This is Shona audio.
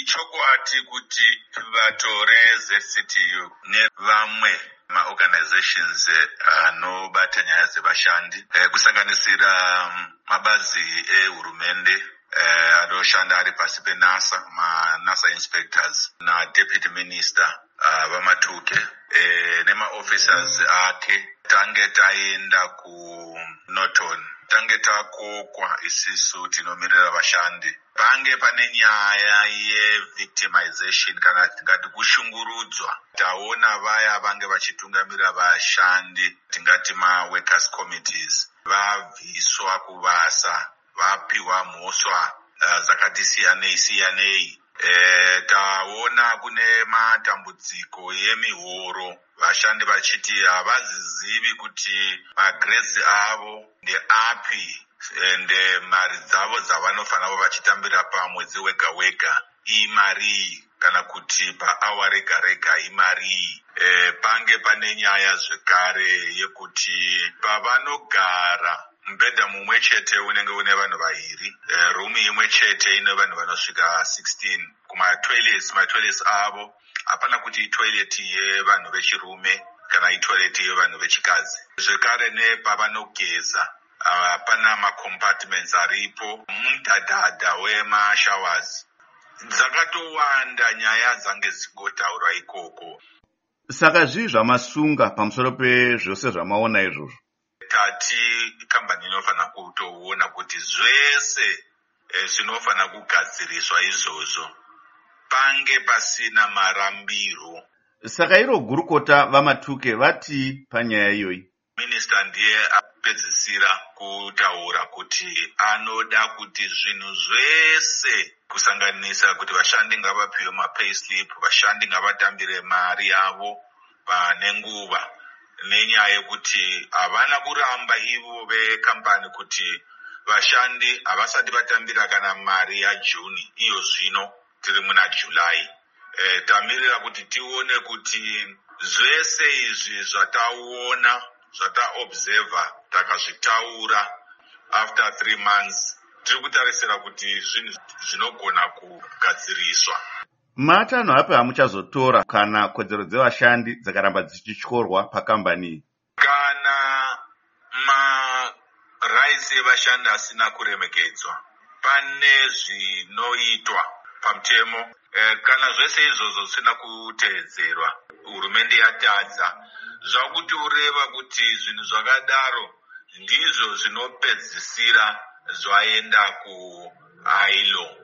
Ichokwadi kuti vatore ZCTU nevamwe maorganizations anobata nyaya dzevashandi kusanganisira mabazi ehurumende anoshanda ari pasi peNASA, NASA inspectors naDeputy Minister vaMatuke nemaofficers ake. Tange taenda kuNorton, tange takokwa isisu tinomirira vashandi. Pange pane nyaya yevictimization kana tingati kushungurudzwa, taona vaya vange vachitungamirira vashandi, tingati workers committees, vabviswa kuvasa, vapiwa mhosva dzakati siyanei. Taona kune matambudziko emihoro, vashandi vachiti havazivi kuti magrades avo ndeapi ende mari dzavo dzavanofanira vachitambira pamwedzi wega imari kana kuti pahour rega imari. Pange pane nyaya zvekare yekuti pavanogara mubhedha mumwe chete unenge une vanhu vaviri, room imwe chete ine vanhu vanosvika 16. Kumatoilets avo hapana kuti itoilet yevanhu vechirume kana itoilet yevanhu vechikadzi. Zvekare nepavanogeza hapana macompartments aripo, mudhadhadha wemashowers. Dzakatowanda nyaya dzange dzingotaurwa ikoko. Saka zvii zvamasunga pamusoro pezvose zvamaona izvozvo? Tati kambani inofanira kutoona kuti zvese zvinofanira kugadziriswa izvozvo, pange pasina marambiro. Saka iro gurukota vaMatuke vati panyaya iyoyi? Minista ndiye apedzisira kutaura kuti anoda kuti zvinhu zvese kusanganisa kuti vashandi ngavapiwe mapayslip, vashandi ngavatambire mari yavo panenguva, nenyaya yekuti havana kuramba ivo vekambani kuti vashandi havasati vatambira kana mari yaJuni. Iyo zvino tiri muna July. Tamirira kuti tione kuti zvese izvi zvataona, zvataobserva, takazvitaura after 3 months, tiri kutarisira kuti zvinhu zvinogona kugadziriswa. Matanho api amuchazotora kana kodzero dzevashandi dzakaramba dzichityorwa pakambani? Kana rights evashandi asina kuremekedzwa, pane zvinoitwa pamutemo. Kana zvese izvozvo zvisina kuteedzerwa, hurumende yatadza, zvakuti ureva kuti zvinhu zvakadaro ndizvo zvinopedzisira zvaenda kuILO.